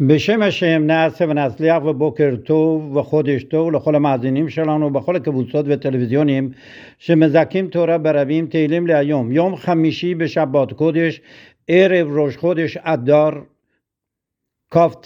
בשם השם נעשה ונצליח ובוקר טוב וחודש טוב לכל המאזינים שלנו בכל הקבוצות וטלוויזיונים שמזכים תורה ברבים. תהילים להיום, יום חמישי בשבת קודש, ערב ראש חודש אדר כ"ט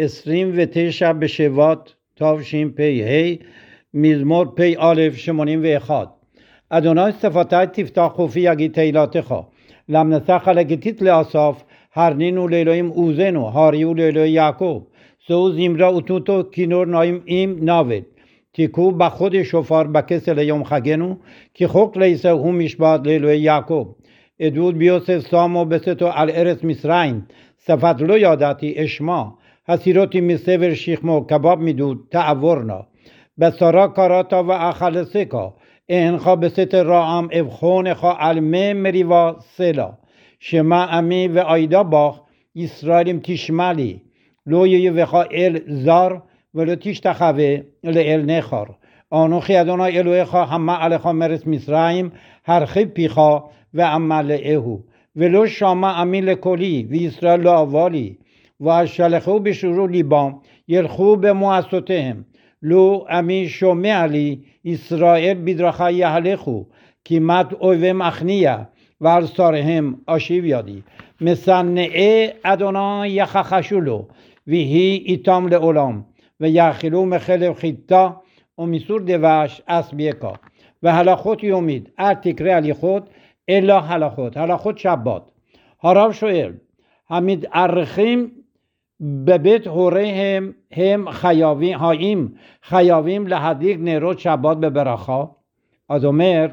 29 בשבט תשפ"ה, מזמור פ"א 81. אדוני שפתי תפתח חופי יגיד תהילתך, למנסך לגיתית לאסף, הרנינו לאלוהים עוזנו, הריו לאלוהי יעקב. זו זמרה ותותו כינור נעים עם נאווה. תיקו בחודש שופר בכסל יום חגנו, כי חוק לעשו הוא משפט לאלוהי יעקב. עדות ביוסף שמו בסתו על ארץ מצרים, שפת לא ידעתי אשמה, הסירותי מסבר שכמו כבב מדוד תעבורנה. בשרה קראת ואכלסקה, אינך בסתר רעם אבחונך על מי מריבה סלה. שמע עמי ועידה בך, ישראלים תשמע לי, לא יהיבך אל זר ולא תשתחווה לאל נכר. אנוכי אדוני אלוהיך המעלך מארץ מצרים, הרחיב פיך ואמלאהו. ולא שמע עמי לקולי וישראל לא אהבה לי, ואשלחו בשורו ליבם, ילכו במועצותיהם. לא עמי שומע לי, ישראל בדרכי יהלכו, כמעט אויבם אכניה, ועל שריהם אשיב ידי. משנאי אדוני יחחשו לו, והיא איתם לעולם, ויאכלו מחלב חיטה ומסור דבש אסבייקה. והלכות יומית, אל תקרא הליכות אלא הלכות, הלכות שבת. הרב שואל, המתארחים בבית הוריהם הם חייבים, האם חייבים להדליק נרות שבת בברכה? אז אומר,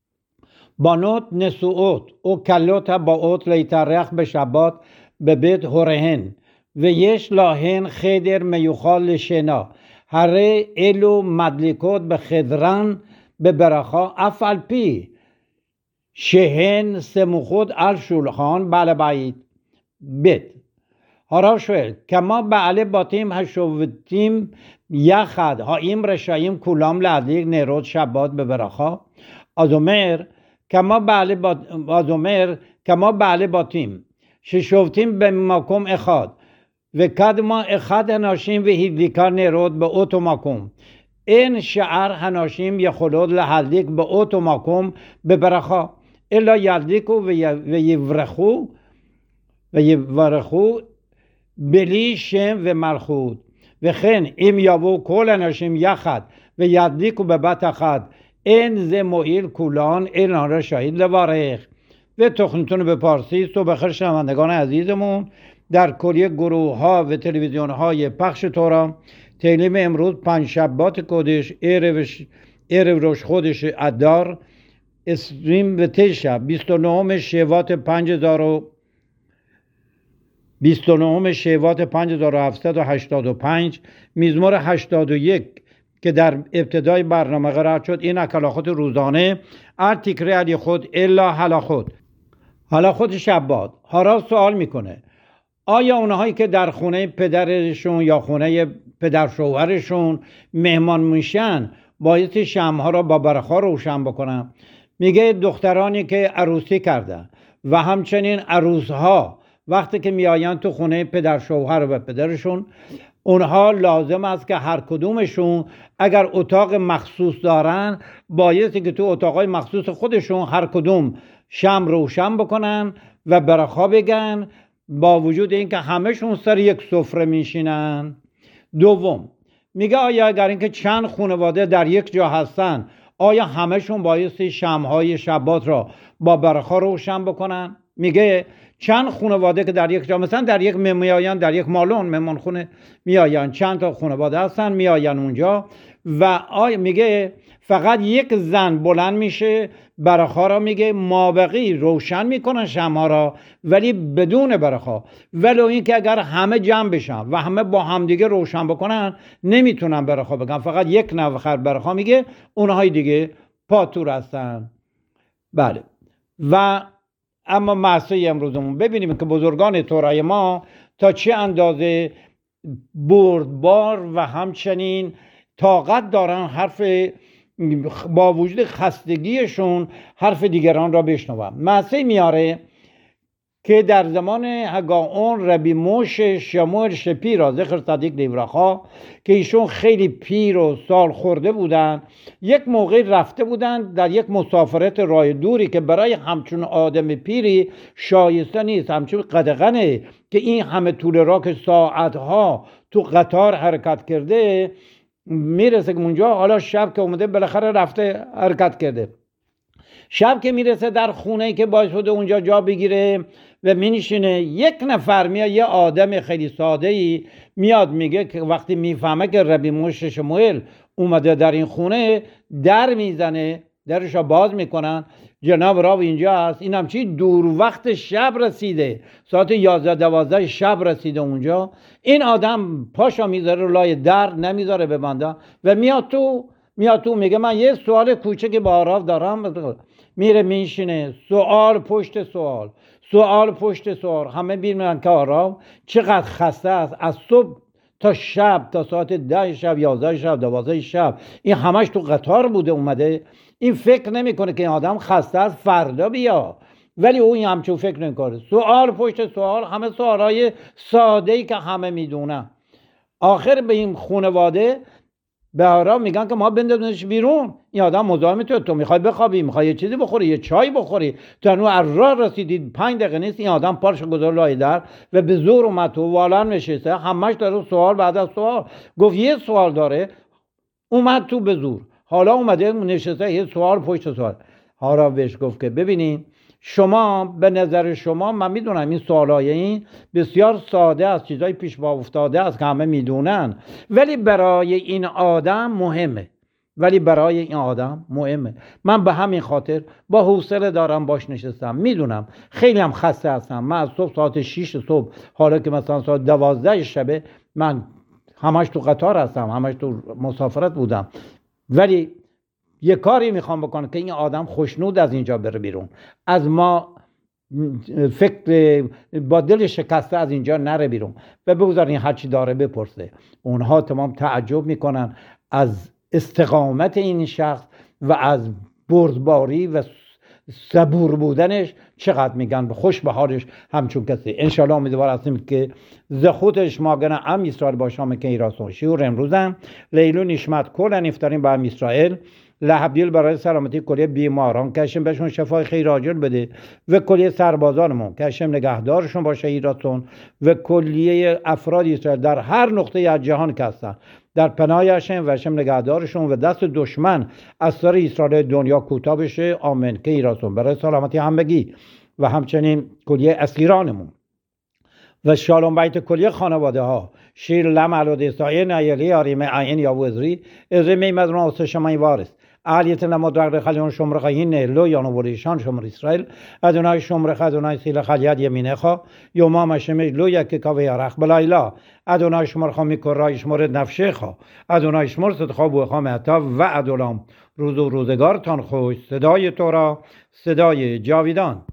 בנות נשואות או כלות הבאות להתארח בשבת בבית הוריהן, ויש להן חדר מיוחד לשינה, הרי אלו מדליקות בחדרן בברכה, אף על פי שהן סמוכות על שולחן בעל הבית. ב' הרב שואל, כמה בעלי בתים השובתים יחד, האם רשאים כולם להדליק נרות שבת בברכה? אז אומר, כמה בעלי בתים ששובתים במקום אחד וקדמה אחד הנשים והדליקה נרות באותו מקום, אין שאר הנשים יכולות להדליק באותו מקום בברכה, אלא ידליקו ויברכו בלי שם ומלכות. וכן אם יבואו כל הנשים יחד וידליקו בבת אחת, אין זה מועיל کلان اعلان رشاید لبارخ. و تخنیتون به پارسی صبح خیر شنوندگان عزیزمون، در کلیه گروه ها و تلویزیون های پخش تورا تعلیم امروز پنجشنبه کدش عرب روش خودش ادار 29 شوات 5785 مزمور 81 که در ابتدای برنامه قرار شد. این اکلاخات روزانه تکره علی خود الا حلاخود شبات. هارا سوال میکنه آیا اونهایی که در خونه پدرشون یا خونه پدر شوهرشون مهمان میشن باید شمعها را با برق‌ها روشن بکنن؟ میگه دخترانی که عروسی کردن و همچنین عروسها وقتی که میآیند تو خونه پدر شوهر و پدرشون، اونها لازم است که هر کدومشون اگر اتاق مخصوص دارن بایستی که تو اتاقای مخصوص خودشون هر کدوم شمع روشن بکنن و برق‌ها بگن، با وجود اینکه همهشون سر یک سفره میشینن. دوم میگه آیا اگر اینکه چند خانواده در یک جا هستن آیا همهشون بایستی شمعهای شبات را با برق‌ها روشن بکنن؟ میگه چند خانواده که در یک جا، مثلا در یک میآیند، در یک مالون مهمان خونه میآیند، چند تا خانواده هستن میآیند اونجا و میگه فقط یک زن بلند میشه برق‌ها را میگه مابقی روشن میکنن شمعها را ولی بدون برق‌ها. ولو این که اگر همه جمع بشن و همه با همدیگه روشن بکنن نمیتونن برق‌ها بگن، فقط یک نفر برق‌ها میگه، اونهای دیگه پاتور هستن. بله. و اما معصی امروزمون ببینیم که بزرگان تورای ما تا چه اندازه بردبار و همچنین طاقت دارن حرف با وجود خستگیشون حرف دیگران را بشنوم. معصی میاره که در زمان هگاون ربی موش شموئل شپیرا ذکر صدیق لیورخا که ایشون خیلی پیر و سال خورده بودن، یک موقع رفته بودن در یک مسافرت راه دوری که برای همچون آدم پیری شایسته نیست، همچون قدغنه که این همه طول راه که ساعتها تو قطار حرکت کرده میرسه که اونجا، حالا شب که اومده بالاخره رفته حرکت کرده، شب که میرسه در خونه که باعث بوده اونجا جا بگیره و مینشینه، یک نفر میاد، یه آدم خیلی ساده ای میاد میگه که وقتی میفهمه که ربی موش شموئل اومده در این خونه، در میزنه، درشو باز میکنن، جناب راو اینجا هست. این همچی دور وقت شب رسیده، ساعت 11-12 شب رسیده اونجا. این آدم پاشا میذاره لای در، نمیذاره ببنده و میاد تو میگه من یه سوال کوچکی با راو دارم. میره میشینه، سوال پشت سوال، سوال پشت سوال. همه میبینن که راو چقدر خسته است، از صبح تا شب، تا ساعت 10 شب، 11 شب، 12 شب این همش تو قطار بوده اومده. این فکر نمیکنه که این آدم خسته است فردا بیا، ولی او این همچون فکر نمیکنه. سوال پشت سوال، همه سوالای ساده‌ای که همه میدونن. آخر به این خانواده به آرام میگن که ما بندازنش بیرون. این آدم مزاحم تو میخوای بخوابی، میخوای یه چیزی بخوری، یه چای بخوری، تا نو از راه رسیدید 5 دقیقه نیست. این آدم پارش گذار لای در و به زور اومد تو والا نشسته، همش داره سوال بعد از سوال. گفت یه سوال داره، اومد تو به زور. حالا اومده نشسته یه سوال پشت سوال. حالا بهش گفت که ببینین شما، به نظر شما، من میدونم این سوالای این بسیار ساده است، چیزای پیش پا افتاده است که همه میدونن، ولی برای این آدم مهمه. من به همین خاطر با حوصله دارم باش نشستم. میدونم خیلی هم خسته هستم. من از صبح ساعت 6 صبح، حالا که مثلا ساعت 12 شبه، من همش تو قطار هستم، همش تو مسافرت بودم، ولی یه کاری میخوام بکنم که این آدم خوشنود از اینجا بره بیرون، از ما فکر با دل شکسته از اینجا نره بیرون و بگذارین هر چی داره بپرسه. اونها تمام تعجب میکنن از استقامت این شخص و از بردباری و صبور بودنش. چقدر میگن خوش به حالش همچون کسی. انشالله امیدوار هستیم که ز خودش ماگن ام اسرائیل باشام که ایراسون شیور امروزم لیلو نشمت کلن افتاریم با ام اسرائیل لحبدیل برای سلامتی کلیه بیماران که هشم بهشون شفای خیر عاجل بده و کلیه سربازانمون که هشم نگهدارشون باشه ایراتون و کلیه افراد اسرائیل در هر نقطه از جهان که هستن در پناه هشم و هشم نگهدارشون و دست دشمن از سر اسرائیل دنیا کوتاه بشه. آمین که ایراتون برای سلامتی همگی و همچنین کلیه اسیرانمون و شالوم بیت کلیه خانواده ها. شیر لم علوده سایه نیلی آریمه عین یا وزری ازری میمدرون آسه شمایی وارست علیت نمادرق خلیون شمرخ این لو یانو وریشان شمر اسرائیل ادونای شمرخ ادونای سیل خلیت یمینه خوا یومام شمش لو یک کاوه یارخ بلایلا ادونای شمرخ میکرای شمر نفشه خوا ادونای شمر صدخوا بوخوا مهتا و ادولام روز و روزگارتان خوش. صدای تو را، صدای جاویدان.